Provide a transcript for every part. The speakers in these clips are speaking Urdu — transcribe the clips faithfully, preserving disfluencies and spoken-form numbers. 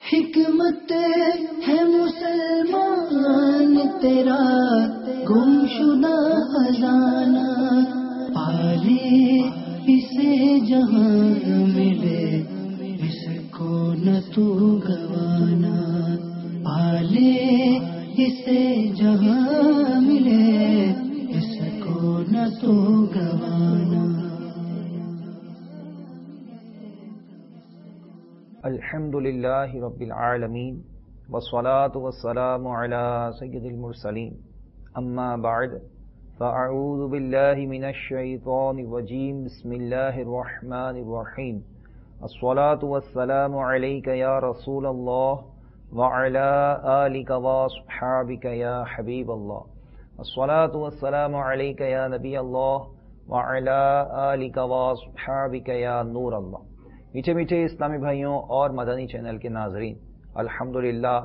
حکمت ہے مسلمان تیرا گمشدہ خزانہ، پالے اسے جہاں ملے اس کو نہ تو گوانا، پالے اسے جہاں ملے اس کو نہ تو گوانا۔ الحمد للہ رب العالمین والصلاة والسلام علی سید المرسلین، اما بعد فاعوذ باللہ من الشیطان الرجیم، بسم اللہ الرحمن الرحیم، الصلاة والسلام علیک یا رسول اللہ وعلی آلک واصحابک یا حبیب اللہ، الصلاة والسلام علیک یا نبی اللہ وعلی آلک واصحابک یا نور اللہ۔ میٹھے میٹھے اسلامی بھائیوں اور مدنی چینل کے ناظرین، الحمدللہ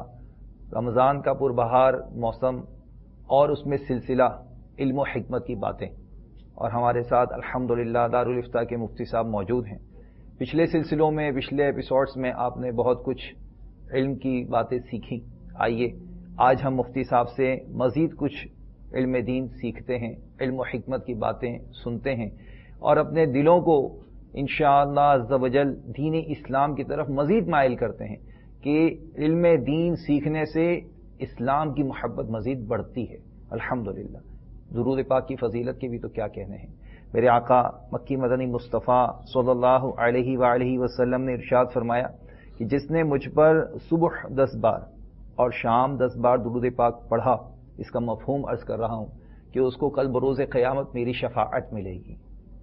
رمضان کا پربہار موسم اور اس میں سلسلہ علم و حکمت کی باتیں، اور ہمارے ساتھ الحمدللہ دارالفتاح کے مفتی صاحب موجود ہیں۔ پچھلے سلسلوں میں پچھلے ایپیسوڈز میں آپ نے بہت کچھ علم کی باتیں سیکھی، آئیے آج ہم مفتی صاحب سے مزید کچھ علم دین سیکھتے ہیں، علم و حکمت کی باتیں سنتے ہیں، اور اپنے دلوں کو انشاءاللہ عز و جل دین اسلام کی طرف مزید مائل کرتے ہیں کہ علم دین سیکھنے سے اسلام کی محبت مزید بڑھتی ہے۔ الحمدللہ درود پاک کی فضیلت کے بھی تو کیا کہنے ہیں۔ میرے آقا مکی مدنی مصطفیٰ صلی اللہ علیہ وآلہ وسلم نے ارشاد فرمایا کہ جس نے مجھ پر صبح دس بار اور شام دس بار درود پاک پڑھا، اس کا مفہوم عرض کر رہا ہوں کہ اس کو کل بروز قیامت میری شفاعت ملے گی۔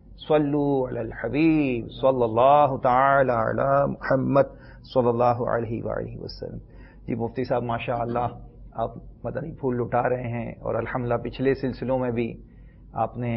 صلو علی الحبیب صلی اللہ تعالی علی محمد صلی اللہ علیہ وآلہ وسلم۔ جی مفتی صاحب ماشاء اللہ آپ مدنی پھول لٹا رہے ہیں، اور الحمدللہ پچھلے سلسلوں میں بھی آپ نے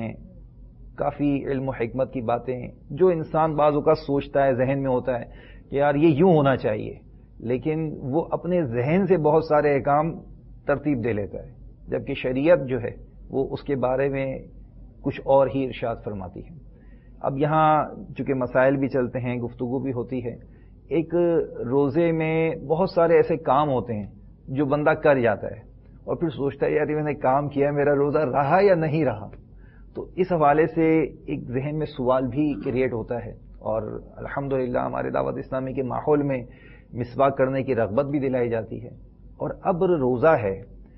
کافی علم و حکمت کی باتیں، جو انسان بعض اوقات سوچتا ہے، ذہن میں ہوتا ہے کہ یار یہ یوں ہونا چاہیے، لیکن وہ اپنے ذہن سے بہت سارے احکام ترتیب دے لیتا ہے، جبکہ شریعت جو ہے وہ اس کے بارے میں کچھ اور ہی ارشاد فرماتی ہے۔ اب یہاں چونکہ مسائل بھی چلتے ہیں، گفتگو بھی ہوتی ہے، ایک روزے میں بہت سارے ایسے کام ہوتے ہیں جو بندہ کر جاتا ہے اور پھر سوچتا ہے یار میں نے کام کیا، میرا روزہ رہا یا نہیں رہا۔ تو اس حوالے سے ایک ذہن میں سوال بھی کریٹ ہوتا ہے، اور الحمدللہ ہمارے دعوت اسلامی کے ماحول میں مسواک کرنے کی رغبت بھی دلائی جاتی ہے۔ اور اب روزہ ہے،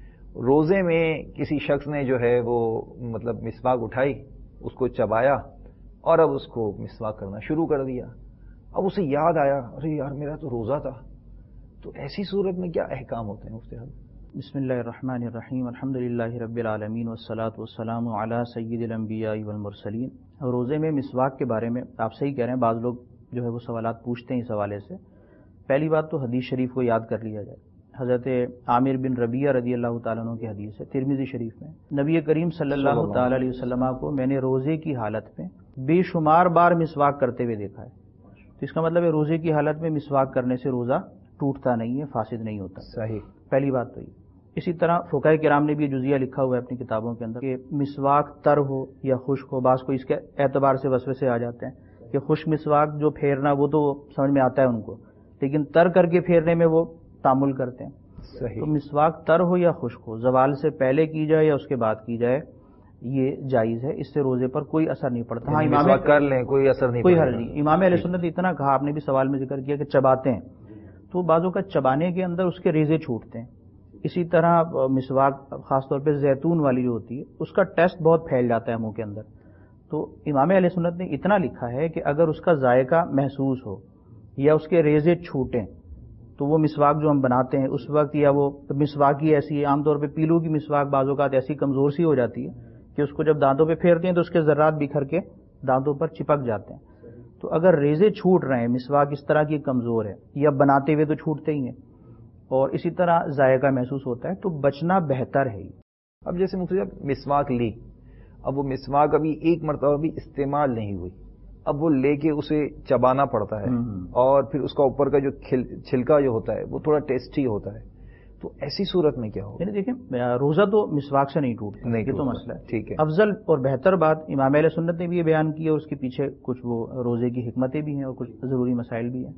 روزے میں کسی شخص نے جو ہے وہ مطلب مسواک اٹھائی، اس کو چبایا اور اب اس کو مسواک کرنا شروع کر دیا۔ اب اسے یاد آیا ارے یار میرا تو روزہ تھا، تو ایسی صورت میں کیا احکام ہوتے ہیں مفتی صاحب؟ بسم اللہ الرحمن الرحیم، الحمدللہ رب العالمین والصلاة والسلام علی سید الانبیاء والمرسلین۔ روزے میں مسواک کے بارے میں آپ صحیح کہہ رہے ہیں، بعض لوگ جو ہے وہ سوالات پوچھتے ہیں اس حوالے سے۔ پہلی بات تو حدیث شریف کو یاد کر لیا جائے، حضرت عامر بن ربیعہ رضی اللہ تعالیٰ عنہ کی حدیث ہے ترمذی شریف میں، نبی کریم صلی اللہ تعالیٰ علیہ وسلم کو میں نے روزے کی حالت میں بے شمار بار مسواک کرتے ہوئے دیکھا ہے۔ تو اس کا مطلب ہے روزے کی حالت میں مسواک کرنے سے روزہ ٹوٹتا نہیں ہے، فاسد نہیں ہوتا۔ صحیح، پہلی بات تو یہ۔ اسی طرح فقہاء کرام نے بھی جزیہ لکھا ہوا ہے اپنی کتابوں کے اندر کہ مسواک تر ہو یا خشک ہو، بعض کو اس کے اعتبار سے وسوسے آ جاتے ہیں کہ خشک مسواک جو پھیرنا وہ تو سمجھ میں آتا ہے ان کو، لیکن تر کر کے پھیرنے میں وہ تعامل کرتے ہیں۔ صحیح۔ تو مسواک تر ہو یا خشک ہو، زوال سے پہلے کی جائے یا اس کے بعد کی جائے، یہ جائز ہے، اس سے روزے پر کوئی اثر نہیں پڑتا۔ ہاں امام کر لیں کوئی اثر نہیں، کوئی حل نہیں۔ امام اہل سنت نے اتنا کہا، آپ نے بھی سوال میں ذکر کیا کہ چباتے ہیں، تو بعضوں کا چبانے کے اندر اس کے ریزے چھوٹتے ہیں۔ اسی طرح مسواک خاص طور پہ زیتون والی جو ہوتی ہے اس کا ٹیسٹ بہت پھیل جاتا ہے منہ کے اندر، تو امام اہل سنت نے اتنا لکھا ہے کہ اگر اس کا ذائقہ محسوس ہو یا اس کے ریزے چھوٹیں تو وہ مسواک جو ہم بناتے ہیں اس وقت، یا وہ مسواک ہی ایسی ہے، عام طور پہ پیلو کی مسواک بعض اوقات ایسی کمزور سی ہو جاتی ہے کہ اس کو جب دانتوں پہ پھیرتے ہیں تو اس کے ذرات بکھر کے دانتوں پر چپک جاتے ہیں۔ تو اگر ریزے چھوٹ رہے ہیں، مسواک اس طرح کی کمزور ہے، یا بناتے ہوئے تو چھوٹتے ہی ہیں، اور اسی طرح ذائقہ محسوس ہوتا ہے، تو بچنا بہتر ہے۔ اب جیسے مفتی صاحب مسواک لی، اب وہ مسواک ابھی ایک مرتبہ بھی استعمال نہیں ہوئی، اب وہ لے کے اسے چبانا پڑتا ہے، اور پھر اس کا اوپر کا جو چھلکا جو ہوتا ہے وہ تھوڑا ٹیسٹی ہوتا ہے، تو ایسی صورت میں کیا ہوگا؟ یعنی دیکھیں روزہ تو مسواک سے نہیں ٹوٹتا، یہ تو مسئلہ ہے۔ ٹھیک ہے، افضل اور بہتر بات امام اہل سنت نے بھی یہ بیان کی ہے، اور اس کے پیچھے کچھ وہ روزے کی حکمتیں بھی ہیں اور کچھ ضروری مسائل بھی ہیں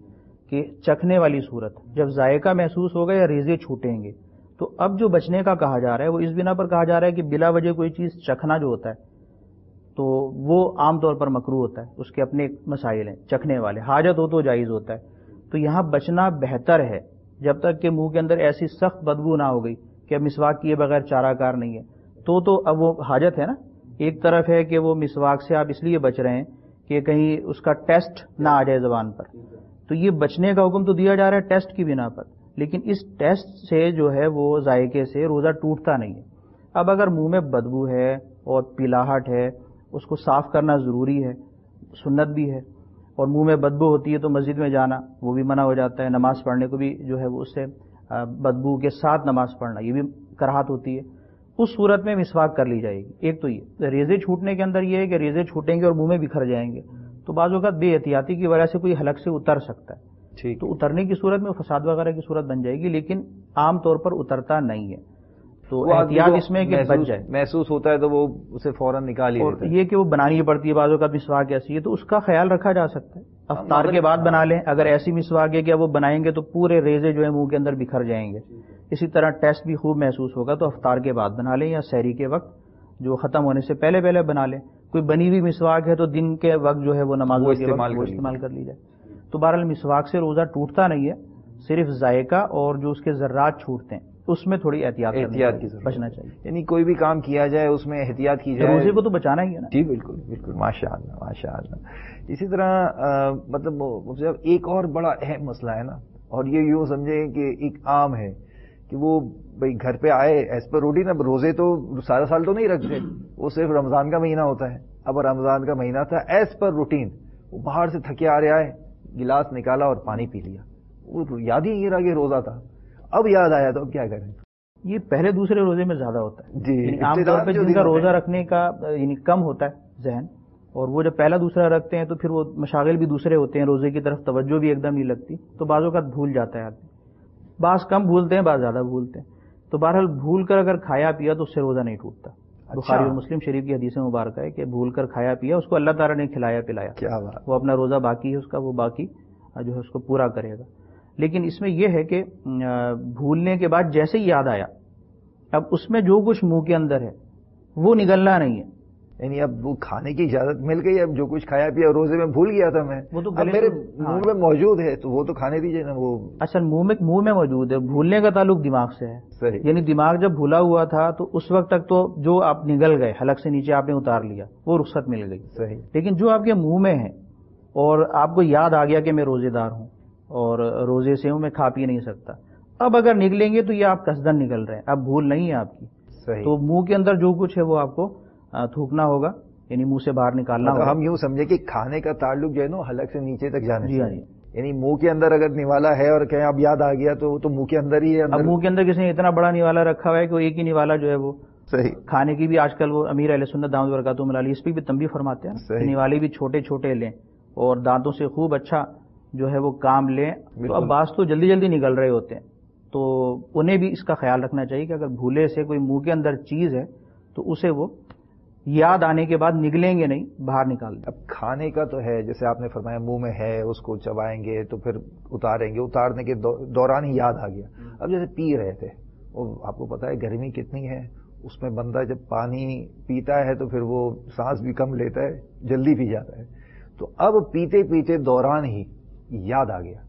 کہ چکھنے والی صورت، جب ذائقہ محسوس ہوگا یا ریزے چھوٹیں گے، تو اب جو بچنے کا کہا جا رہا ہے وہ اس بنا پر کہا جا رہا ہے کہ بلا وجہ کوئی چیز چکھنا جو ہوتا ہے تو وہ عام طور پر مکروہ ہوتا ہے، اس کے اپنے مسائل ہیں چکھنے والے، حاجت ہو تو جائز ہوتا ہے، تو یہاں بچنا بہتر ہے جب تک کہ منہ کے اندر ایسی سخت بدبو نہ ہو گئی کہ اب مسواک کیے بغیر چارہ کار نہیں ہے، تو تو اب وہ حاجت ہے نا۔ ایک طرف ہے کہ وہ مسواک سے آپ اس لیے بچ رہے ہیں کہ کہیں اس کا ٹیسٹ نہ آ جائے زبان پر، تو یہ بچنے کا حکم تو دیا جا رہا ہے ٹیسٹ کی بنا پر، لیکن اس ٹیسٹ سے جو ہے وہ ذائقے سے روزہ ٹوٹتا نہیں ہے۔ اب اگر منہ میں بدبو ہے اور پیلاہٹ ہے، اس کو صاف کرنا ضروری ہے، سنت بھی ہے، اور منہ میں بدبو ہوتی ہے تو مسجد میں جانا وہ بھی منع ہو جاتا ہے، نماز پڑھنے کو بھی جو ہے وہ اس سے بدبو کے ساتھ نماز پڑھنا یہ بھی کراہت ہوتی ہے، اس صورت میں مسواک کر لی جائے گی۔ ایک تو یہ ریزے چھوٹنے کے اندر یہ ہے کہ ریزے چھوٹیں گے اور منہ میں بکھر جائیں گے، تو بعض اوقات بے احتیاطی کی وجہ سے کوئی حلق سے اتر سکتا ہے، تو اترنے کی صورت میں فساد وغیرہ کی صورت بن جائے گی، لیکن عام طور پر اترتا نہیں ہے، تو احتیاط اس میں کہ بچ جائے، محسوس ہوتا ہے تو وہ اسے فوراً نکال ہی لیتا ہے۔ یہ کہ وہ بنانی پڑتی ہے بعض اوقات مسواک ایسی ہے تو اس کا خیال رکھا جا سکتا ہے، افطار کے بعد بنا لیں، اگر ایسی مسواک ہے کہ وہ بنائیں گے تو پورے ریزے جو ہے منہ کے اندر بکھر جائیں گے، اسی طرح ٹیسٹ بھی خوب محسوس ہوگا تو افطار کے بعد بنا لیں یا سحری کے وقت جو ختم ہونے سے پہلے پہلے بنا لیں۔ کوئی بنی ہوئی مسواک ہے تو دن کے وقت جو ہے وہ نماز کے وقت وہ استعمال کر لی جائے۔ تو بہرحال مسواک سے روزہ ٹوٹتا نہیں ہے، صرف ذائقہ اور جو اس کے ذرات چھوٹتے ہیں اس میں تھوڑی احتیاط احتیاط کی بچنا چاہیے، یعنی کوئی بھی کام کیا جائے اس میں احتیاط کی جائے، روزے کو تو بچانا ہی ہے نا۔ جی بالکل بالکل، ماشاء اللہ ماشاء اللہ۔ اسی طرح مطلب ایک اور بڑا اہم مسئلہ ہے نا، اور یہ یوں سمجھیں کہ ایک عام ہے کہ وہ بھائی گھر پہ آئے ایز پر روٹین، اب روزے تو سارا سال تو نہیں رکھتے، وہ صرف رمضان کا مہینہ ہوتا ہے، اب رمضان کا مہینہ تھا ایز پر روٹین، وہ باہر سے تھکے آ رہے آئے، گلاس نکالا اور پانی پی لیا، وہ یاد ہی نہیں رہا کہ روزہ تھا، اب یاد آیا تو اب کیا کریں۔ یہ پہلے دوسرے روزے میں زیادہ ہوتا ہے جی، یعنی عام طور پہ جن کا روزہ رکھنے کا یعنی کم ہوتا ہے ذہن، اور وہ جب پہلا دوسرا رکھتے ہیں تو پھر وہ مشاغل بھی دوسرے ہوتے ہیں، روزے کی طرف توجہ بھی ایک دم نہیں لگتی، تو بعض اوقات بھول جاتا ہے آدمی، بعض کم بھولتے ہیں بعض زیادہ بھولتے ہیں، تو بہرحال بھول کر اگر کھایا پیا تو اس سے روزہ نہیں ٹوٹتا۔ بخاری اور مسلم شریف کی حدیث مبارکہ ہے کہ بھول کر کھایا پیا اس کو اللہ تعالیٰ نے کھلایا پلایا، کیا بات، وہ اپنا روزہ باقی ہے اس کا، وہ باقی جو ہے اس کو پورا کرے گا۔ لیکن اس میں یہ ہے کہ بھولنے کے بعد جیسے ہی یاد آیا اب اس میں جو کچھ منہ کے اندر ہے وہ نگلنا نہیں ہے، یعنی اب وہ کھانے کی اجازت مل گئی، اب جو کچھ کھایا پیا روزے میں بھول گیا تھا میں، وہ تو اب میرے منہ میں موجود ہے تو وہ تو کھانے دیجیے نا۔ وہ اصل منہ میں منہ میں موجود ہے، بھولنے کا تعلق دماغ سے ہے، صحیح، یعنی دماغ جب بھولا ہوا تھا تو اس وقت تک تو جو آپ نگل گئے حلق سے نیچے آپ نے اتار لیا وہ رخصت مل گئی، صحیح، لیکن جو آپ کے منہ میں ہے اور آپ کو یاد آ گیا کہ میں روزے دار ہوں اور روزے سے ہوں میں کھا پی نہیں سکتا، اب اگر نکلیں گے تو یہ آپ قصدن نکل رہے ہیں، اب بھول نہیں ہے آپ کی، تو منہ کے اندر جو کچھ ہے وہ آپ کو تھوکنا ہوگا، یعنی منہ سے باہر نکالنا ہوگا۔ ہم یوں سمجھے کہ کھانے کا تعلق جو ہے نا حلق سے نیچے تک جانے جی سے، یعنی منہ کے اندر اگر نوالا ہے اور کہیں اب یاد آ گیا تو وہ تو منہ کے اندر ہی ہے۔ اب منہ کے اندر کسی نے اتنا بڑا نوالا رکھا ہوا ہے کہ وہ ایک ہی نوالا جو ہے وہ صحیح، کھانے کی بھی آج کل وہ امیر اہل سنت دامت برکاتہ علیہ اس پہ بھی تنبیہ فرماتے ہیں کہ نوالے بھی چھوٹے چھوٹے لیں اور دانتوں سے خوب اچھا جو ہے وہ کام لیں، تو اب بعض تو جلدی جلدی نکل رہے ہوتے ہیں، تو انہیں بھی اس کا خیال رکھنا چاہیے کہ اگر بھولے سے کوئی منہ کے اندر چیز ہے تو اسے وہ یاد آنے کے بعد نگلیں گے نہیں، باہر نکال دیں۔ اب کھانے کا تو ہے جیسے آپ نے فرمایا منہ میں ہے اس کو چبائیں گے تو پھر اتاریں گے، اتارنے کے دوران ہی یاد آ گیا۔ اب جیسے پی رہے تھے، وہ آپ کو پتا ہے گرمی کتنی ہے، اس میں بندہ جب پانی پیتا ہے تو پھر وہ سانس بھی کم لیتا ہے، جلدی پی جاتا ہے، تو اب پیتے پیتے دوران ہی یاد آ گیا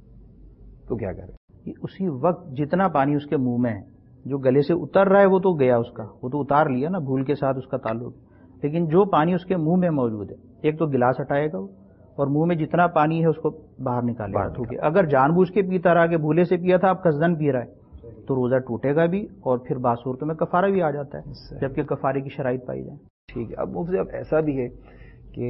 تو کیا کریں؟ اسی وقت جتنا پانی اس کے منہ میں ہے جو گلے سے اتر رہا ہے وہ تو گیا، اس کا وہ تو اتار لیا نا، بھول کے ساتھ اس کا تعلق، لیکن جو پانی اس کے منہ میں موجود ہے ایک تو گلاس ہٹائے گا اور منہ میں جتنا پانی ہے اس کو باہر نکالے گا، ٹھیک ہے۔ اگر جان بوجھ کے پیتا رہا کہ بھولے سے پیا تھا اب قصدن پی رہا ہے تو روزہ ٹوٹے گا بھی اور پھر بعض صورتوں میں کفارہ بھی آ جاتا ہے جبکہ کفارے کی شرائط پائی جائے۔ ٹھیک ہے، اب مفتی صاحب ایسا بھی ہے کہ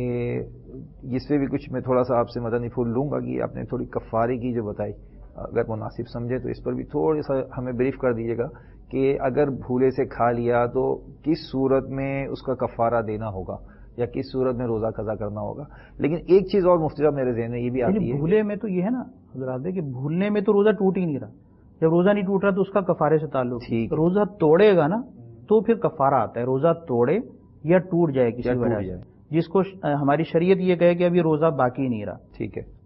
اس پہ بھی کچھ میں تھوڑا سا آپ سے مدنی پھول لوں گا کہ آپ نے تھوڑی کفارے کی جو بتائی، اگر مناسب سمجھے تو اس پر بھی تھوڑا سا ہمیں بریف کر دیجیے گا کہ اگر بھولے سے کھا لیا تو کس صورت میں اس کا کفارہ دینا ہوگا یا کس صورت میں روزہ قضا کرنا ہوگا۔ لیکن ایک چیز اور مفتی صاحب میرے ذہن میں یہ بھی آتی ہے، بھولے میں تو یہ ہے نا حضرات کہ بھولنے میں تو روزہ ٹوٹ ہی نہیں رہا، جب روزہ نہیں ٹوٹ رہا تو اس کا کفارے سے تعلق، روزہ توڑے گا نا تو پھر کفارہ آتا ہے، روزہ توڑے یا ٹوٹ جائے کسی وجہ سے، جس کو ہماری شریعت یہ کہے کہ ابھی روزہ باقی نہیں رہا، ٹھیک ہے،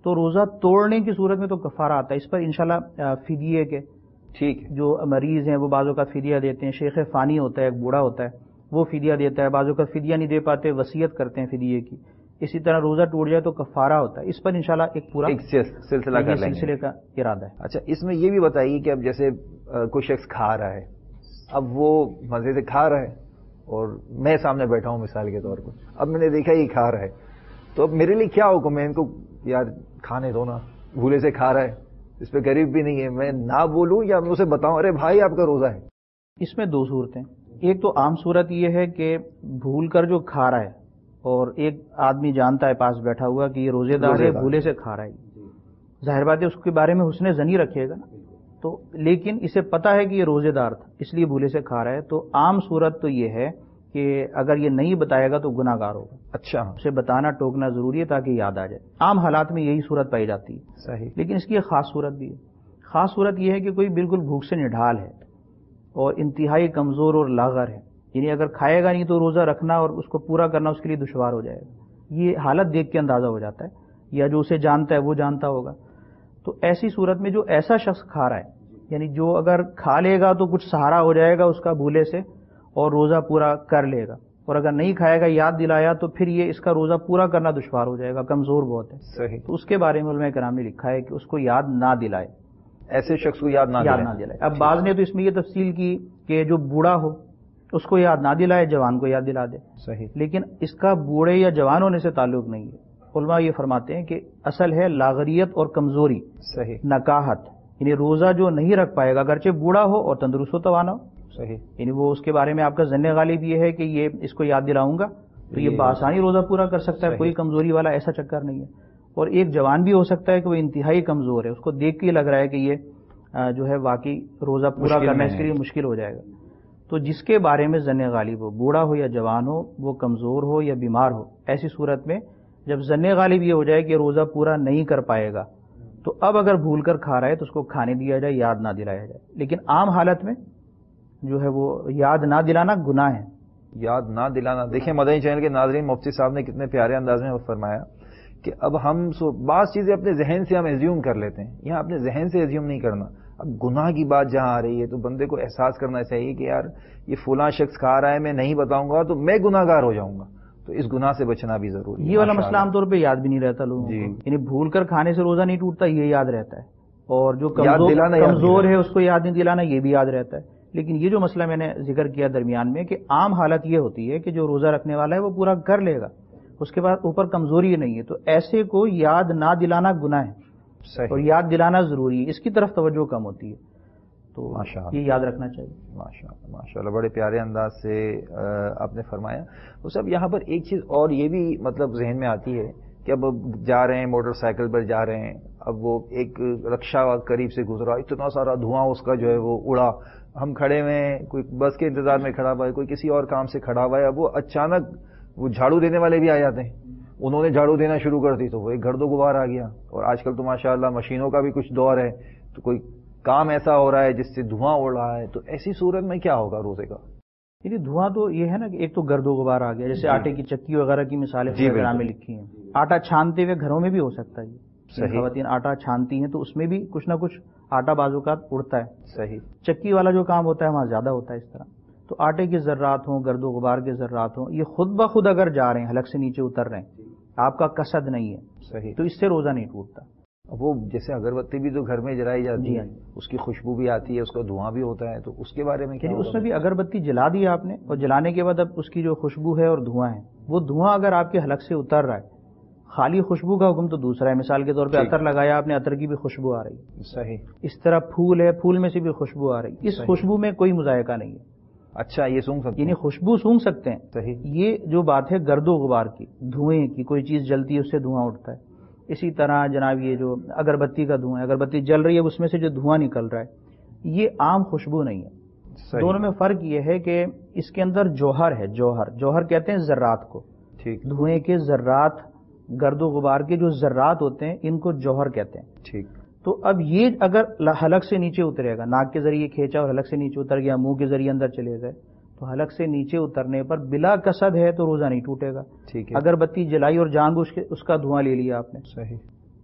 تو روزہ توڑنے کی صورت میں تو کفارہ آتا ہے. اس پر انشاءاللہ فدیے کے ٹھیک ہے. جو مریض ہیں وہ بعض اوقات فدیہ دیتے ہیں. شیخ فانی ہوتا ہے ایک بوڑھا ہوتا ہے وہ فدیہ دیتا ہے. بعض اوقات فدیہ نہیں دے پاتے وصیت کرتے ہیں فدیے کی. اسی طرح روزہ ٹوٹ جائے تو کفارہ ہوتا ہے. اس پر انشاءاللہ ایک پورا ایک سلسلہ کر لیں گے. سلسلے کا ارادہ ہے. اچھا اس میں یہ بھی بتائیے کہ اب جیسے کوئی شخص کھا رہا ہے, اب وہ مزے سے کھا رہا ہے اور میں سامنے بیٹھا ہوں مثال کے طور پر, اب میں نے دیکھا یہ کھا رہا ہے, تو اب میرے لیے کیا حکم ہے؟ ان کو یار کھانے دو نا, بھولے سے کھا رہا ہے, اس پہ غریب بھی نہیں ہے, میں نہ بولوں یا میں اسے بتاؤں ارے بھائی آپ کا روزہ ہے؟ اس میں دو صورتیں. ایک تو عام صورت یہ ہے کہ بھول کر جو کھا رہا ہے اور ایک آدمی جانتا ہے پاس بیٹھا ہوا کہ یہ روزے دار ہے, بھولے سے کھا رہا ہے, ظاہر بات ہے اس کے بارے میں حسن ظنی رکھے گا, تو لیکن اسے پتا ہے کہ یہ روزے دار تھا اس لیے بھولے سے کھا رہا ہے, تو عام صورت تو یہ ہے کہ اگر یہ نہیں بتائے گا تو گناہ گار ہوگا. اچھا, اسے بتانا ٹوکنا ضروری ہے تاکہ یاد آ جائے. عام حالات میں یہی صورت پائی جاتی ہے. صحیح. لیکن اس کی ایک خاص صورت بھی ہے. خاص صورت یہ ہے کہ کوئی بالکل بھوک سے نڈھال ہے اور انتہائی کمزور اور لاغر ہے, یعنی اگر کھائے گا نہیں تو روزہ رکھنا اور اس کو پورا کرنا اس کے لیے دشوار ہو جائے گا. یہ حالت دیکھ کے اندازہ ہو جاتا ہے, یا جو اسے جانتا ہے وہ جانتا ہوگا. تو ایسی صورت میں جو ایسا شخص کھا رہا ہے, یعنی جو اگر کھا لے گا تو کچھ سہارا ہو جائے گا اس کا بھولے سے اور روزہ پورا کر لے گا, اور اگر نہیں کھائے گا یاد دلایا تو پھر یہ اس کا روزہ پورا کرنا دشوار ہو جائے گا, کمزور بہت ہے. صحیح. تو اس کے بارے میں علماء کرام نے لکھا ہے کہ اس کو یاد نہ دلائے, ایسے شخص کو یاد نہ یاد نہ دلائے. اب بعض نے تو اس میں یہ تفصیل کی کہ جو بوڑھا ہو اس کو یاد نہ دلائے, جوان کو یاد دلا دے. صحیح. لیکن اس کا بوڑھے یا جوان ہونے سے تعلق نہیں ہے. علماء یہ فرماتے ہیں کہ اصل ہے لاغریت اور کمزوری. صحیح. نکاہت, یعنی روزہ جو نہیں رکھ پائے گا اگرچہ بوڑھا ہو اور تندرست و توانا ہو. صحیح. یعنی وہ اس کے بارے میں آپ کا ظن غالب یہ ہے کہ یہ اس کو یاد دلاؤں گا تو یہ بآسانی روزہ پورا کر سکتا ہے, کوئی کمزوری والا ایسا چکر نہیں ہے. اور ایک جوان بھی ہو سکتا ہے کہ وہ انتہائی کمزور ہے, اس کو دیکھ کے لگ رہا ہے کہ یہ جو ہے واقعی روزہ پورا کرنا اس کے لیے مشکل ہو جائے گا. تو جس کے بارے میں ظن غالب ہو, بوڑھا ہو یا جوان ہو, وہ کمزور ہو یا بیمار ہو, ایسی صورت میں جب ظن غالب یہ ہو جائے کہ روزہ پورا نہیں کر پائے گا تو اب اگر بھول کر کھا رہا ہے تو اس کو کھانے دیا جائے, یاد نہ دلایا جائے. لیکن عام حالت میں جو ہے وہ یاد نہ دلانا گناہ ہے. یاد نہ دلانا. دیکھیں مدنی چینل کے ناظرین, مفتی صاحب نے کتنے پیارے انداز میں فرمایا کہ اب ہم بعض چیزیں اپنے ذہن سے ہم ایزیوم کر لیتے ہیں, یہاں اپنے ذہن سے ایزیوم نہیں کرنا. اب گناہ کی بات جہاں آ رہی ہے تو بندے کو احساس کرنا چاہیے کہ یار یہ فلاں شخص کھا رہا ہے, میں نہیں بتاؤں گا تو میں گناہ گار ہو جاؤں گا, تو اس گناہ سے بچنا بھی ضروری ہے. یہ والا مسئلہ عام طور پہ یاد بھی نہیں رہتا لوگوں جی. کو, یعنی بھول کر کھانے سے روزہ نہیں ٹوٹتا یہ یاد رہتا ہے, اور جو کمزور, کمزور ہے اس کو یاد نہیں دلانا یہ بھی یاد رہتا ہے. لیکن یہ جو مسئلہ میں نے ذکر کیا درمیان میں کہ عام حالت یہ ہوتی ہے کہ جو روزہ رکھنے والا ہے وہ پورا کر لے گا, اس کے بعد اوپر کمزوری نہیں ہے, تو ایسے کو یاد نہ دلانا گناہ ہے. صحیح. اور یاد دلانا ضروری ہے, اس کی طرف توجہ کم ہوتی ہے, تو ماشاءاللہ یہ یاد رکھنا چاہیے. ماشاءاللہ ماشاءاللہ بڑے پیارے انداز سے آپ نے فرمایا. وہ سب یہاں پر ایک چیز اور یہ بھی مطلب ذہن میں آتی ہے کہ اب جا رہے ہیں موٹر سائیکل پر جا رہے ہیں, اب وہ ایک رکشا قریب سے گزرا, اتنا سارا دھواں اس کا جو ہے وہ اڑا, ہم کھڑے ہوئے ہیں, کوئی بس کے انتظار میں کھڑا ہوا ہے, کوئی کسی اور کام سے کھڑا ہوا ہے, اب وہ اچانک وہ جھاڑو دینے والے بھی آ جاتے ہیں, انہوں نے جھاڑو دینا شروع کر دی تو وہ ایک گرد و غبار آ گیا. اور آج کل تو ماشاءاللہ مشینوں کا بھی کچھ دور ہے, تو کوئی کام ایسا ہو رہا ہے جس سے دھواں اڑ رہا ہے, تو ایسی صورت میں کیا ہوگا روزے کا؟ یعنی دھواں تو یہ ہے نا کہ ایک تو گرد و غبار آ گیا, جیسے آٹے کی چکی وغیرہ کی مثالیں پروگرام میں لکھی ہیں. آٹا چھانتے ہوئے گھروں میں بھی ہو سکتا ہے, یہ خواتین آٹا چھانتی ہیں تو اس میں بھی کچھ نہ کچھ آٹا بعض اوقات اڑتا ہے. صحیح. چکی والا جو کام ہوتا ہے وہاں زیادہ ہوتا ہے اس طرح. تو آٹے کے ذرات ہوں, گرد و غبار کے ذرات ہوں, یہ خود بخود اگر جا رہے ہیں, حلق سے نیچے اتر رہے ہیں, آپ کا قصد نہیں ہے, صحیح, تو اس سے روزہ نہیں ٹوٹتا. وہ جیسے اگربتی بھی تو گھر میں جلائی جاتی ہے, اس کی خوشبو بھی آتی ہے, اس کا دھواں بھی ہوتا ہے, تو اس کے بارے میں کیا؟ یعنی اس میں بھی اگربتی جلا دی آپ نے, اور جلانے کے بعد اب اس کی جو خوشبو ہے اور دھواں ہے, وہ دھواں اگر آپ کے حلق سے اتر رہا ہے, خالی خوشبو کا حکم تو دوسرا ہے. مثال کے طور پہ عطر لگایا آپ نے, عطر کی بھی خوشبو آ رہی ہے. صحیح. اس طرح پھول ہے, پھول میں سے بھی خوشبو آ رہی ہے, اس خوشبو میں کوئی مذائقہ نہیں ہے. اچھا, یہ سونگ سکتے ہیں, یعنی خوشبو سونگ سکتے ہیں. صحیح. یہ جو بات ہے گرد و غبار کی, دھوئیں کی, کوئی چیز جلتی ہے اس سے دھواں اٹھتا ہے. اسی طرح جناب یہ جو اگربتی کا دھواں ہے, اگربتی جل رہی ہے اس میں سے جو دھواں نکل رہا ہے, یہ عام خوشبو نہیں ہے. صحیح. دونوں میں فرق یہ ہے کہ اس کے اندر جوہر ہے, جوہر جوہر کہتے ہیں ذرات کو. ٹھیک. دھوئیں کے ذرات, گرد و غبار کے جو ذرات ہوتے ہیں ان کو جوہر کہتے ہیں. ٹھیک. تو اب یہ اگر حلق سے نیچے اترے گا, ناک کے ذریعے کھینچا اور حلق سے نیچے اتر گیا, منہ کے ذریعے اندر چلے گئے, تو حلق سے نیچے اترنے پر بلا قصد ہے تو روزہ نہیں ٹوٹے گا. ٹھیک ہے. اگر بتی جلائی اور جان بوجھ کے اس کا دھواں لے لیا آپ نے, صحیح,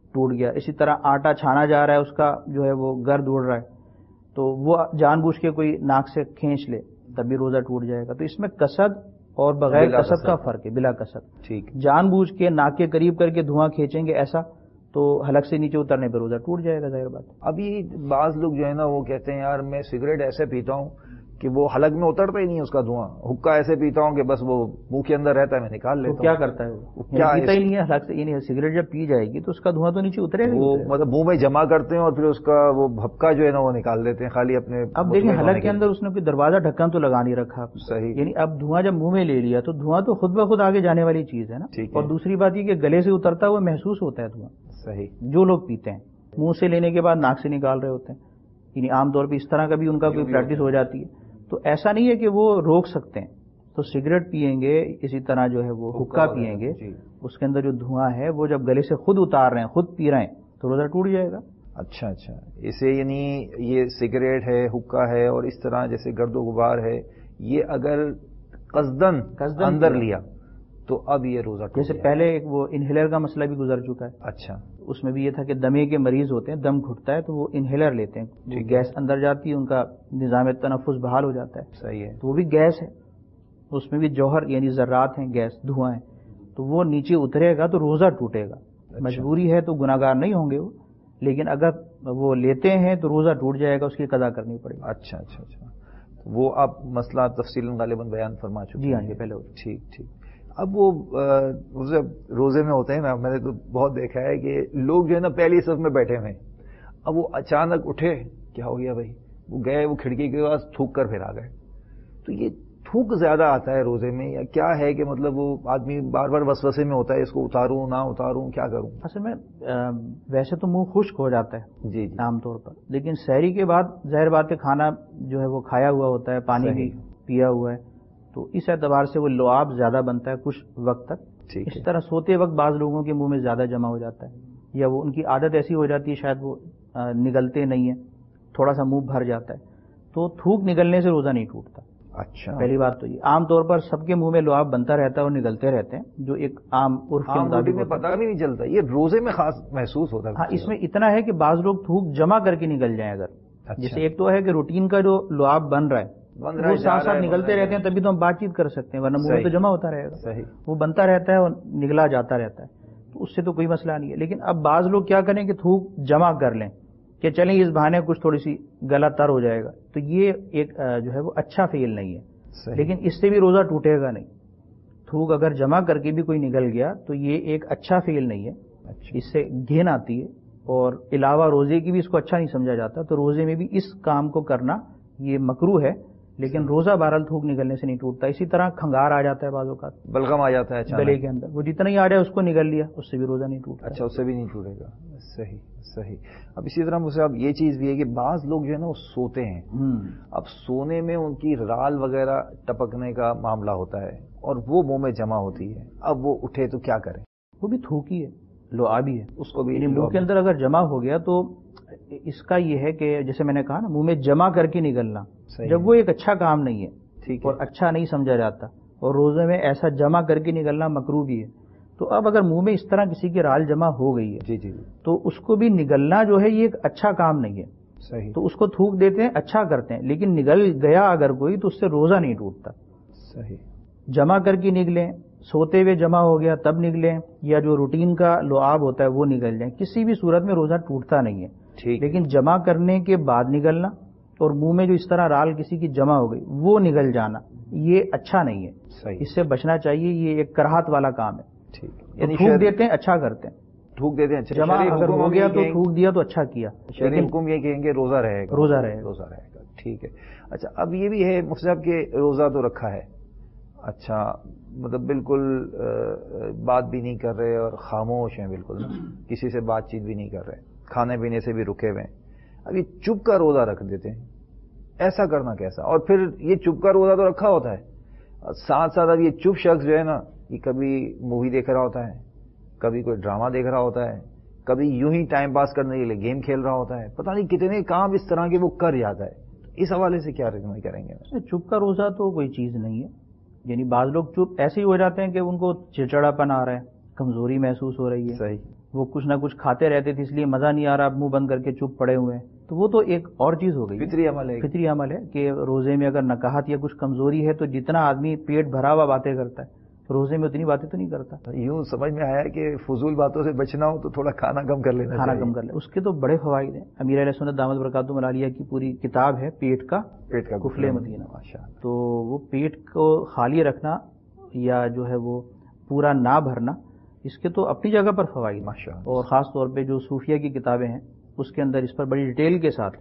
ٹوٹ گیا. اسی طرح آٹا چھانا جا رہا ہے، اس کا جو ہے وہ گرد اڑ رہا ہے، تو وہ جان بوجھ کے کوئی ناک سے کھینچ لے تب بھی روزہ ٹوٹ جائے گا. تو اس میں قصد اور بغیر قصد کا فرق ہے. بلا قصد ٹھیک، جان بوجھ کے ناک کے قریب کر کے دھواں کھینچیں گے ایسا تو حلق سے نیچے اترنے پہ روزہ ٹوٹ جائے گا، ظاہر بات. ابھی بعض لوگ جو ہے نا وہ کہتے ہیں یار میں سگریٹ ایسے پیتا ہوں کہ وہ حلق میں اترتا ہی نہیں اس کا دھواں، حقہ ایسے پیتا ہوں کہ بس وہ منہ کے اندر رہتا ہے، میں نکال لیتا ہوں. کیا کرتا ہے وہ؟ کیا پیتا ہی نہیں ہے حلق سے. یہ نہیں، سگریٹ جب پی جائے گی تو اس کا دھواں تو نیچے اترے گا. وہ مطلب منہ میں جمع کرتے ہیں اور پھر اس کا وہ بھپکا جو ہے نا وہ نکال دیتے ہیں خالی اپنے. اب دیکھیں حلق کے اندر اس نے کوئی دروازہ ڈھکن تو لگا نہیں رکھا. صحیح. یعنی اب دھواں جب منہ میں لے لیا تو دھواں تو خود بخود آگے جانے والی چیز ہے نا. اور دوسری بات یہ کہ گلے سے اترتا ہوا محسوس ہوتا ہے دھواں. صحیح. جو لوگ پیتے ہیں منہ سے لینے کے بعد ناک سے نکال رہے ہوتے ہیں، یعنی عام طور پہ اس طرح کا بھی ان کا کوئی پریکٹس ہو جاتی ہے، تو ایسا نہیں ہے کہ وہ روک سکتے ہیں. تو سگریٹ پئیں گے، اسی طرح جو ہے وہ حقہ پئیں گے، اس کے اندر جو دھواں ہے وہ جب گلے سے خود اتار رہے ہیں، خود پی رہے ہیں، تو روزہ ٹوٹ جائے گا. اچھا اچھا. اسے یعنی یہ سگریٹ ہے، حقہ ہے اور اس طرح جیسے گرد و غبار ہے، یہ اگر قصدن اندر لیا تو اب یہ روزہ ٹوٹ جیسے پہلے ایک وہ انہیلر کا مسئلہ بھی گزر چکا ہے. اچھا. اس میں بھی یہ تھا کہ دمے کے مریض ہوتے ہیں، دم گھٹتا ہے تو وہ انہیلر لیتے ہیں، گیس اندر جاتی ہے، ان کا نظام تنفس بحال ہو جاتا ہے. صحیح ہے. تو وہ بھی گیس ہے، اس میں بھی جوہر یعنی ذرات ہیں، گیس دھواں ہے، تو وہ نیچے اترے گا تو روزہ ٹوٹے گا. مجبوری ہے تو گناہگار نہیں ہوں گے وہ، لیکن اگر وہ لیتے ہیں تو روزہ ٹوٹ جائے گا، اس کی قضا کرنی پڑے گی. اچھا اچھا اچھا. وہ آپ مسئلہ تفصیل غالباً بیان فرما چکے. جی ہاں جی پہلے. ٹھیک ٹھیک. اب وہ روزے میں ہوتے ہیں نا، میں نے تو بہت دیکھا ہے کہ لوگ جو ہے نا پہلی صف میں بیٹھے ہوئے، اب وہ اچانک اٹھے، کیا ہو گیا بھائی، وہ گئے وہ کھڑکی کے پاس تھوک کر پھر آ گئے. تو یہ تھوک زیادہ آتا ہے روزے میں یا کیا ہے کہ مطلب وہ آدمی بار بار وسوسے میں ہوتا ہے اس کو اتاروں نہ اتاروں کیا کروں؟ اصل میں ویسے تو منہ خشک ہو جاتا ہے جی جی عام طور پر، لیکن سحری کے بعد ظاہر بات ہے کھانا جو ہے وہ کھایا ہوا ہوتا ہے، پانی بھی پیا ہوا ہے، تو اس اعتبار سے وہ لعاب زیادہ بنتا ہے کچھ وقت تک. اس طرح سوتے وقت بعض لوگوں کے منہ میں زیادہ جمع ہو جاتا ہے، یا وہ ان کی عادت ایسی ہو جاتی ہے شاید وہ نگلتے نہیں ہیں، تھوڑا سا منہ بھر جاتا ہے، تو تھوک نگلنے سے روزہ نہیں ٹوٹتا. اچھا. پہلی بات تو یہ عام طور پر سب کے منہ میں لعاب بنتا رہتا ہے اور نگلتے رہتے ہیں، جو ایک عام عرف کے مطابق میں پتہ بھی نہیں چلتا، یہ روزے میں خاص محسوس ہوتا ہے. ہاں اس میں اتنا ہے کہ بعض لوگ تھوک جمع کر کے نکل جائیں اگر. جیسے ایک تو ہے کہ روٹین کا جو لعاب بن رہا ہے وہ ساتھ ساتھ نکلتے رہتے ہیں، تبھی تو ہم بات چیت کر سکتے ہیں، ورنہ منہ میں تو جمع ہوتا رہے گا. صحیح. وہ بنتا رہتا ہے اور نگلا جاتا رہتا ہے، تو اس سے تو کوئی مسئلہ نہیں ہے. لیکن اب بعض لوگ کیا کریں کہ تھوک جمع کر لیں کہ چلیں اس بہانے کچھ تھوڑی سی گلا تر ہو جائے گا، تو یہ ایک جو ہے وہ اچھا فعل نہیں ہے. لیکن اس سے بھی روزہ ٹوٹے گا نہیں. تھوک اگر جمع کر کے بھی کوئی نگل گیا تو یہ ایک اچھا فعل نہیں ہے. اس سے گھن آتی ہے اور علاوہ روزے کی بھی اس کو اچھا نہیں سمجھا جاتا، تو روزے میں بھی اس کام کو کرنا یہ مکروہ ہے. لیکن روزہ بہرحال تھوک نگلنے سے نہیں ٹوٹتا. اسی طرح کھنگار آ جاتا ہے بعض اوقات، بلغم آ جاتا ہے گلے کے اندر، وہ جتنا ہی آ جائے اس کو نگل لیا، اس سے بھی روزہ نہیں ٹوٹتا. اچھا اس سے بھی نہیں ٹوٹے گا. صحیح صحیح. اب اسی طرح مجھے اب یہ چیز بھی ہے کہ بعض لوگ جو ہے نا وہ سوتے ہیں، اب سونے میں ان کی رال وغیرہ ٹپکنے کا معاملہ ہوتا ہے اور وہ منہ میں جمع ہوتی ہے، اب وہ اٹھے تو کیا کریں؟ وہ بھی تھوکی ہے، لعابی ہے، اس کو بھی منہ کے اندر اگر جمع ہو گیا تو اس کا یہ ہے کہ جیسے میں نے کہا نا منہ میں جمع کر کے نگلنا، جب وہ ایک اچھا کام نہیں ہے اور اچھا نہیں سمجھا جاتا، اور روزے میں ایسا جمع کر کے نگلنا مکروہ بھی ہے، تو اب اگر منہ میں اس طرح کسی کی رال جمع ہو گئی ہے جی جی تو اس کو بھی نگلنا جو ہے یہ ایک اچھا کام نہیں ہے. صحیح. تو اس کو تھوک دیتے ہیں، اچھا کرتے ہیں، لیکن نگل گیا اگر کوئی تو اس سے روزہ نہیں ٹوٹتا. صحیح. جمع کر کے نگلیں، سوتے ہوئے جمع ہو گیا تب نگلیں، یا جو روٹین کا لعاب ہوتا ہے وہ نگل جائیں، کسی بھی صورت میں روزہ ٹوٹتا نہیں ہے. لیکن جمع کرنے کے بعد نگلنا اور منہ میں جو اس طرح رال کسی کی جمع ہو گئی وہ نگل جانا یہ اچھا نہیں ہے. صحیح. اس سے بچنا چاہیے، یہ ایک کراہت والا کام ہے. ٹھیک. یعنی تھوک دیتے ہیں، اچھا کرتے ہیں، تھوک دیتے ہیں، جمع اگر ہو گیا تو تھوک دیا تو اچھا کیا. شرعی حکم یہ کہیں گے روزہ رہے گا، روزہ رہے گا روزہ رہے گا. ٹھیک ہے. اچھا اب یہ بھی ہے مفتی صاحب کہ روزہ تو رکھا ہے، اچھا مطلب بالکل بات بھی نہیں کر رہے اور خاموش ہیں بالکل، کسی سے بات چیت بھی نہیں کر رہے، کھانے پینے سے بھی رکے ہوئے ہیں، اب یہ چپ کا روزہ رکھ دیتے ہیں، ایسا کرنا کیسا؟ اور پھر یہ چپ کا روزہ تو رکھا ہوتا ہے، ساتھ ساتھ اب یہ چپ شخص جو ہے نا یہ کبھی مووی دیکھ رہا ہوتا ہے، کبھی کوئی ڈرامہ دیکھ رہا ہوتا ہے، کبھی یوں ہی ٹائم پاس کرنے کے لیے گیم کھیل رہا ہوتا ہے، پتہ نہیں کتنے کام اس طرح کے وہ کر جاتا ہے. اس حوالے سے کیا رکمنڈ کریں گے؟ چپ کا روزہ تو کوئی چیز نہیں ہے. یعنی بعض لوگ چپ ایسے ہی ہو جاتے ہیں کہ ان کو چڑچڑاپن آ رہا ہے، کمزوری محسوس ہو رہی ہے. صحیح. وہ کچھ نہ کچھ کھاتے رہتے تھے اس لیے مزہ نہیں آ رہا، منہ بند کر کے چپ پڑے ہوئے ہیں، تو وہ تو ایک اور چیز ہو گئی، فطری عمل ہے، فطری عمل ہے کہ روزے میں اگر نکاحت یا کچھ کمزوری ہے تو جتنا آدمی پیٹ بھرا ہوا باتیں کرتا ہے روزے میں اتنی باتیں تو نہیں کرتا. یوں سمجھ میں آیا کہ فضول باتوں سے بچنا ہو تو تھوڑا کھانا کم کر لینا، کھانا کم کر لیں. اس کے تو بڑے فوائد ہیں. امیر علیہ سنت دامت برکاتہم العالیہ کی پوری کتاب ہے پیٹ کا پیٹ کا قفل مدینہ. ماشاءاللہ. تو وہ پیٹ کو خالی رکھنا یا جو ہے وہ پورا نہ بھرنا، اس کے تو اپنی جگہ پر فوائد، ماشاءاللہ. اور خاص طور پہ جو صوفیہ کی کتابیں ہیں اس کے اندر اس پر بڑی ڈیٹیل کے ساتھ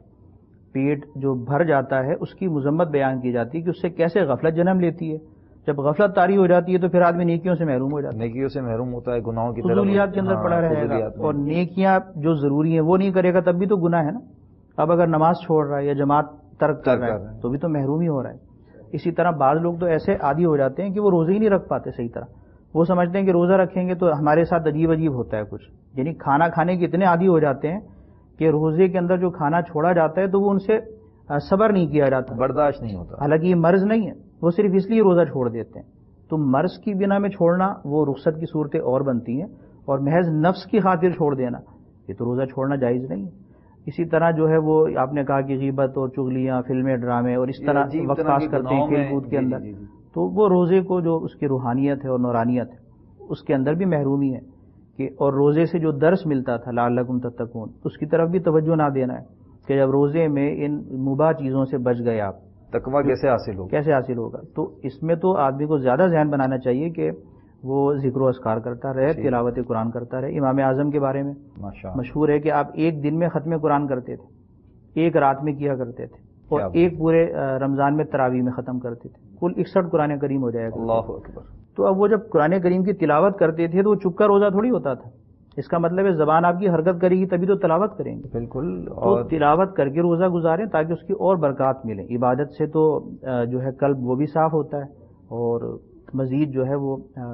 پیٹ جو بھر جاتا ہے اس کی مذمت بیان کی جاتی ہے کہ اس سے کیسے غفلت جنم لیتی ہے. جب غفلت طاری ہو جاتی ہے تو پھر آدمی نیکیوں سے محروم ہو جاتا ہے، نیکیوں سے محروم ہوتا ہے، گناہوں کی طرف فضولیات کے اندر پڑا رہے گا، اور نیکیاں جو ضروری ہیں وہ نہیں کرے گا تب بھی تو گناہ ہے نا. اب اگر نماز چھوڑ رہا ہے یا جماعت ترک کر رہا ہے تو بھی تو محروم ہی ہو رہا ہے. اسی طرح بعض لوگ تو ایسے عادی ہو جاتے ہیں کہ وہ روزے ہی نہیں رکھ پاتے صحیح طرح. وہ سمجھتے ہیں کہ روزہ رکھیں گے تو ہمارے ساتھ عجیب عجیب ہوتا ہے کچھ، یعنی کھانا کھانے کے اتنے عادی ہو جاتے ہیں کہ روزے کے اندر جو کھانا چھوڑا جاتا ہے تو وہ ان سے صبر نہیں کیا جاتا، برداشت نہیں ہوتا. حالانکہ یہ مرض نہیں ہے، وہ صرف اس لیے روزہ چھوڑ دیتے ہیں. تو مرض کی بنا میں چھوڑنا وہ رخصت کی صورتیں اور بنتی ہیں، اور محض نفس کی خاطر چھوڑ دینا یہ تو روزہ چھوڑنا جائز نہیں ہے. اسی طرح جو ہے وہ آپ نے کہا کہ غیبت اور چغلیاں، فلمیں، ڈرامے اور اس طرح وقت پاس کرتے ہیں کھیل کود کے اندر، تو وہ روزے کو جو اس کی روحانیت ہے اور نورانیت ہے اس کے اندر بھی محرومی ہے کہ، اور روزے سے جو درس ملتا تھا لعلکم تتقون اس کی طرف بھی توجہ نہ دینا ہے کہ جب روزے میں ان مباح چیزوں سے بچ گئے آپ تقویٰ کیسے حاصل ہوگا، کیسے حاصل ہوگا. تو اس میں تو آدمی کو زیادہ ذہن بنانا چاہیے کہ وہ ذکر و اذکار کرتا رہے، تلاوت قرآن کرتا رہے. امام اعظم کے بارے میں مشہور ہے کہ آپ ایک دن میں ختم قرآن کرتے تھے، ایک رات میں کیا کرتے تھے، اور ایک پورے رمضان میں تراویح میں ختم کرتے تھے. کل اکسٹھ قرآن کریم ہو جائے گا. اللہ اکبر. تو اب وہ جب قرآن کریم کی تلاوت کرتے تھے تو وہ چپ کا روزہ تھوڑی ہوتا تھا. اس کا مطلب ہے زبان آپ کی حرکت کرے گی تبھی تو تلاوت کریں گے. بالکل. اور تلاوت کر کے روزہ گزاریں تاکہ اس کی اور برکات ملیں. عبادت سے تو جو ہے قلب وہ بھی صاف ہوتا ہے، اور مزید جو ہے وہ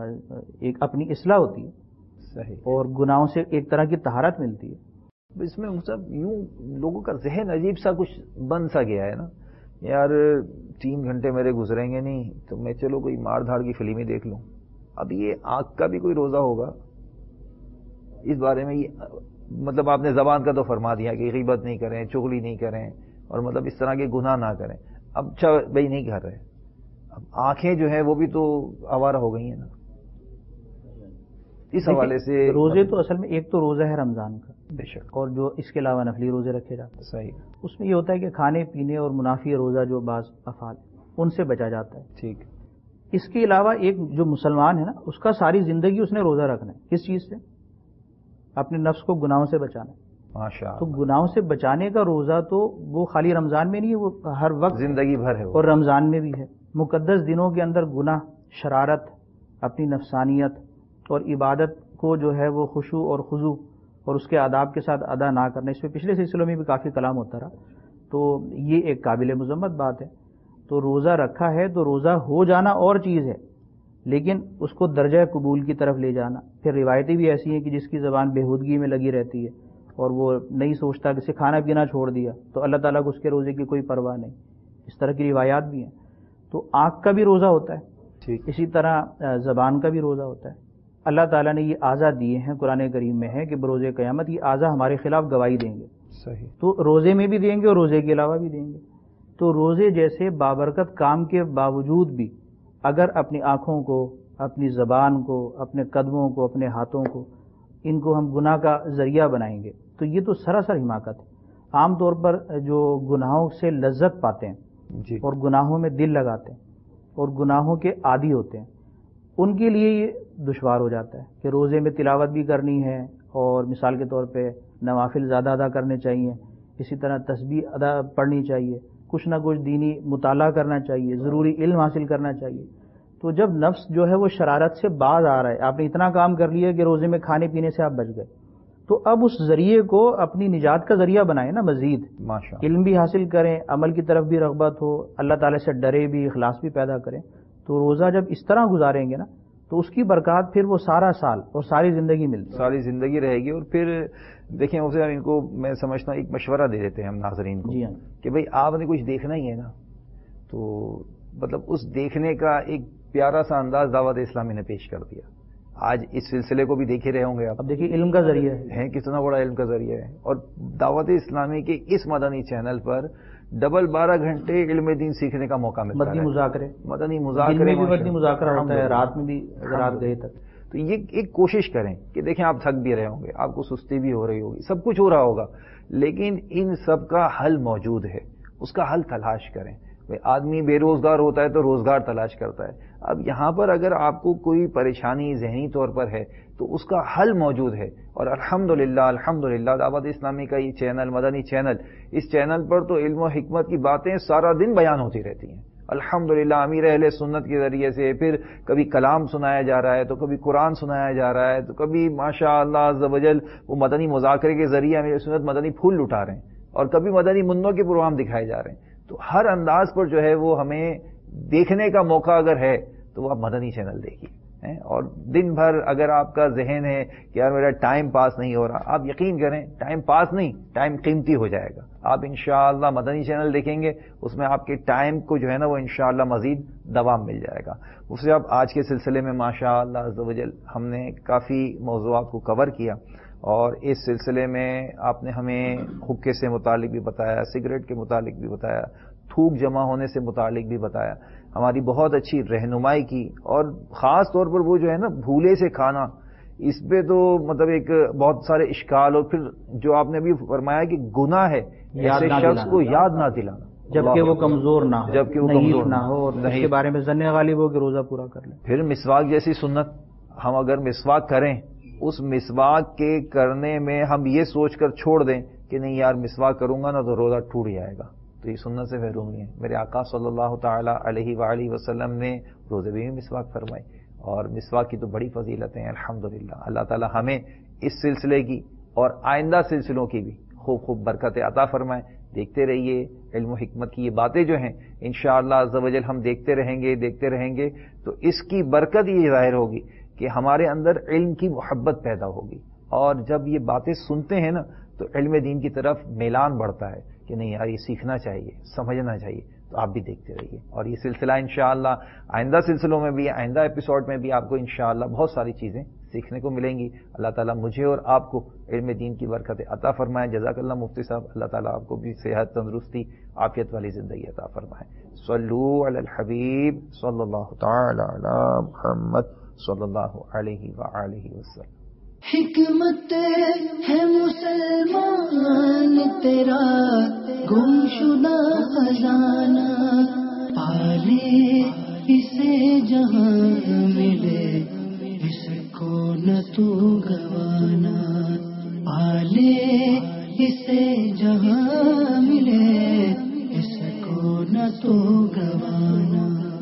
ایک اپنی اصلاح ہوتی ہے. صحیح. اور گناہوں سے ایک طرح کی طہارت ملتی ہے. اس میں مطلب یوں لوگوں کا ذہن عجیب سا کچھ بن سا گیا ہے نا، یار تین گھنٹے میرے گزریں گے نہیں تو میں چلو کوئی مار دھاڑ کی فلم ہی دیکھ لوں. اب یہ آنکھ کا بھی کوئی روزہ ہوگا؟ اس بارے میں یہ مطلب آپ نے زبان کا تو فرما دیا کہ غیبت نہیں کریں، چغلی نہیں کریں، اور مطلب اس طرح کے گناہ نہ کریں. اب اچھا بھائی نہیں کر رہے، اب آنکھیں جو ہیں وہ بھی تو آوارہ ہو گئی ہیں نا. اس حوالے سے روزے تو اصل میں ایک تو روزہ ہے رمضان کا بے شک، اور جو اس کے علاوہ نفلی روزے رکھے جاتے ہیں. صحیح. اس میں یہ ہوتا ہے کہ کھانے پینے اور منافی روزہ جو بعض افعال ان سے بچا جاتا ہے. ٹھیک. اس کے علاوہ ایک جو مسلمان ہے نا اس کا ساری زندگی اس نے روزہ رکھنا ہے. کس چیز سے؟ اپنے نفس کو گناہوں سے بچانا. ماشاءاللہ. تو گناہوں سے بچانے کا روزہ تو وہ خالی رمضان میں نہیں ہے، وہ ہر وقت زندگی بھر ہے، اور رمضان میں بھی ہے. مقدس دنوں کے اندر گناہ، شرارت، اپنی نفسانیت اور عبادت کو جو ہے وہ خشوع اور خضوع اور اس کے آداب کے ساتھ ادا نہ کرنا. اس میں پچھلے سلسلوں میں بھی کافی کلام ہوتا رہا. تو یہ ایک قابل مذمت بات ہے. تو روزہ رکھا ہے تو روزہ ہو جانا اور چیز ہے، لیکن اس کو درجہ قبول کی طرف لے جانا. پھر روایتیں بھی ایسی ہیں کہ جس کی زبان بےہودگی میں لگی رہتی ہے اور وہ نہیں سوچتا کہ اسے کھانا پینا چھوڑ دیا تو اللہ تعالیٰ کو اس کے روزے کی کوئی پرواہ نہیں. اس طرح کی روایات بھی ہیں. تو آنکھ کا بھی روزہ ہوتا ہے، ٹھیک. اسی طرح زبان کا بھی روزہ ہوتا ہے. اللہ تعالیٰ نے یہ اعضا دیے ہیں، قرآن کریم میں ہے کہ بروز قیامت یہ اعضا ہمارے خلاف گواہی دیں گے. صحیح. تو روزے میں بھی دیں گے اور روزے کے علاوہ بھی دیں گے. تو روزے جیسے بابرکت کام کے باوجود بھی اگر اپنی آنکھوں کو، اپنی زبان کو، اپنے قدموں کو، اپنے ہاتھوں کو، ان کو ہم گناہ کا ذریعہ بنائیں گے تو یہ تو سراسر حماقت ہے. عام طور پر جو گناہوں سے لذت پاتے ہیں جی. اور گناہوں میں دل لگاتے ہیں اور گناہوں کے عادی ہوتے ہیں ان کے لیے یہ دشوار ہو جاتا ہے کہ روزے میں تلاوت بھی کرنی ہے اور مثال کے طور پہ نوافل زیادہ ادا کرنے چاہیے، اسی طرح تسبیح ادا پڑھنی چاہیے، کچھ نہ کچھ دینی مطالعہ کرنا چاہیے، ضروری علم حاصل کرنا چاہیے. تو جب نفس جو ہے وہ شرارت سے باز آ رہا ہے، آپ نے اتنا کام کر لیا کہ روزے میں کھانے پینے سے آپ بچ گئے، تو اب اس ذریعے کو اپنی نجات کا ذریعہ بنائیں نا. مزید علم بھی حاصل کریں، عمل کی طرف بھی رغبت ہو، اللہ تعالی سے ڈرے بھی، اخلاص بھی پیدا کریں. تو روزہ جب اس طرح گزاریں گے نا تو اس کی برکات پھر وہ سارا سال اور ساری زندگی ملتی، ساری زندگی رہے گی. اور پھر دیکھیں اسے ان کو میں سمجھتا ہوں ایک مشورہ دے دیتے ہیں ہم ناظرین کو. جی ہاں. کہ بھئی آپ نے کچھ دیکھنا ہی ہے نا، تو مطلب اس دیکھنے کا ایک پیارا سا انداز دعوت اسلامی نے پیش کر دیا. آج اس سلسلے کو بھی دیکھ ہی رہے ہوں گے آپ. اب دیکھیے علم کا ذریعہ ہے, کتنا بڑا علم کا ذریعہ ہے. اور دعوت اسلامی کے اس مدنی چینل پر ڈبل بارہ گھنٹے علم دین سیکھنے کا موقع ملتا ہے. مدنی مذاکرے مدنی مذاکرے میں بھی مدنی مذاکرہ ہوتا ہے, رات میں بھی رات گئے تک. تو یہ ایک کوشش کریں کہ دیکھیں آپ تھک بھی رہے ہوں گے, آپ کو سستی بھی ہو رہی ہوگی, سب کچھ ہو رہا ہوگا, لیکن ان سب کا حل موجود ہے, اس کا حل تلاش کریں. آدمی بے روزگار ہوتا ہے تو روزگار تلاش کرتا ہے. اب یہاں پر اگر آپ کو کوئی پریشانی ذہنی طور پر ہے تو اس کا حل موجود ہے. اور الحمدللہ الحمدللہ دعوت اسلامی کا یہ چینل, مدنی چینل, اس چینل پر تو علم و حکمت کی باتیں سارا دن بیان ہوتی رہتی ہیں. الحمدللہ امیر اہل سنت کے ذریعے سے پھر کبھی کلام سنایا جا رہا ہے, تو کبھی قرآن سنایا جا رہا ہے, تو کبھی ماشاء اللہ عز و جل وہ مدنی مذاکرے کے ذریعے امیر سنت مدنی پھول لٹا رہے ہیں, اور کبھی مدنی منوں کے پروگرام دکھائے جا رہے ہیں. تو ہر انداز پر جو ہے وہ ہمیں دیکھنے کا موقع اگر ہے تو وہ آپ مدنی چینل دیکھیے. اور دن بھر اگر آپ کا ذہن ہے کہ یار میرا ٹائم پاس نہیں ہو رہا, آپ یقین کریں ٹائم پاس نہیں, ٹائم قیمتی ہو جائے گا. آپ انشاءاللہ مدنی چینل دیکھیں گے, اس میں آپ کے ٹائم کو جو ہے نا وہ انشاءاللہ مزید دوام مل جائے گا. اس سے اب آج کے سلسلے میں ماشاءاللہ عز و جل ہم نے کافی موضوعات کو کور کیا, اور اس سلسلے میں آپ نے ہمیں حقے سے متعلق بھی بتایا, سگریٹ کے متعلق بھی بتایا, تھوک جمع ہونے سے متعلق بھی بتایا, ہماری بہت اچھی رہنمائی کی. اور خاص طور پر وہ جو ہے نا بھولے سے کھانا, اس پہ تو مطلب ایک بہت سارے اشکال, اور پھر جو آپ نے ابھی فرمایا کہ گناہ ہے ایسے شخص کو یاد نہ دلانا جبکہ وہ کمزور نہ ہو, جبکہ وہ کمزور نہ ہو, اور اس کے بارے میں ظن غالب ہو کہ روزہ پورا کر لیں. پھر مسواک جیسی سنت, ہم اگر مسواک کریں, اس مسواک کے کرنے میں ہم یہ سوچ کر چھوڑ دیں کہ نہیں یار مسواک کروں گا نا تو روزہ ٹوٹ جائے گا, تو یہ سنت سے محروم نہیں ہے. میرے آقا صلی اللہ تعالی علیہ وآلہ وسلم نے روزے بھی مسواک فرمائی, اور مسواک کی تو بڑی فضیلتیں ہیں الحمدللہ. اللہ تعالی ہمیں اس سلسلے کی اور آئندہ سلسلوں کی بھی خوب خوب برکتیں عطا فرمائیں. دیکھتے رہیے علم و حکمت کی یہ باتیں جو ہیں انشاءاللہ عز و جل ہم دیکھتے رہیں گے دیکھتے رہیں گے تو اس کی برکت یہ ظاہر ہوگی کہ ہمارے اندر علم کی محبت پیدا ہوگی, اور جب یہ باتیں سنتے ہیں نا تو علم دین کی طرف میلان بڑھتا ہے کہ نہیں یار یہ سیکھنا چاہیے, سمجھنا چاہیے. تو آپ بھی دیکھتے رہیے, اور یہ سلسلہ انشاءاللہ آئندہ سلسلوں میں بھی, آئندہ ایپیسوڈ میں بھی آپ کو انشاءاللہ بہت ساری چیزیں سیکھنے کو ملیں گی. اللہ تعالیٰ مجھے اور آپ کو علم دین کی برکت عطا فرمائے. جزاک اللہ مفتی صاحب, اللہ تعالیٰ آپ کو بھی صحت, تندرستی, عافیت والی زندگی عطا فرمائے. صلو علی الحبیب صلی اللہ تعالی علی محمد صلی اللہ علیہ وآلہ وسلم. حکمت ہے مسلمان تیرا گمشدہ خزانہ, پالے اسے جہاں ملے اس کو نہ تو گوانا, پالے اسے جہاں ملے اس کو نہ تو گوانا.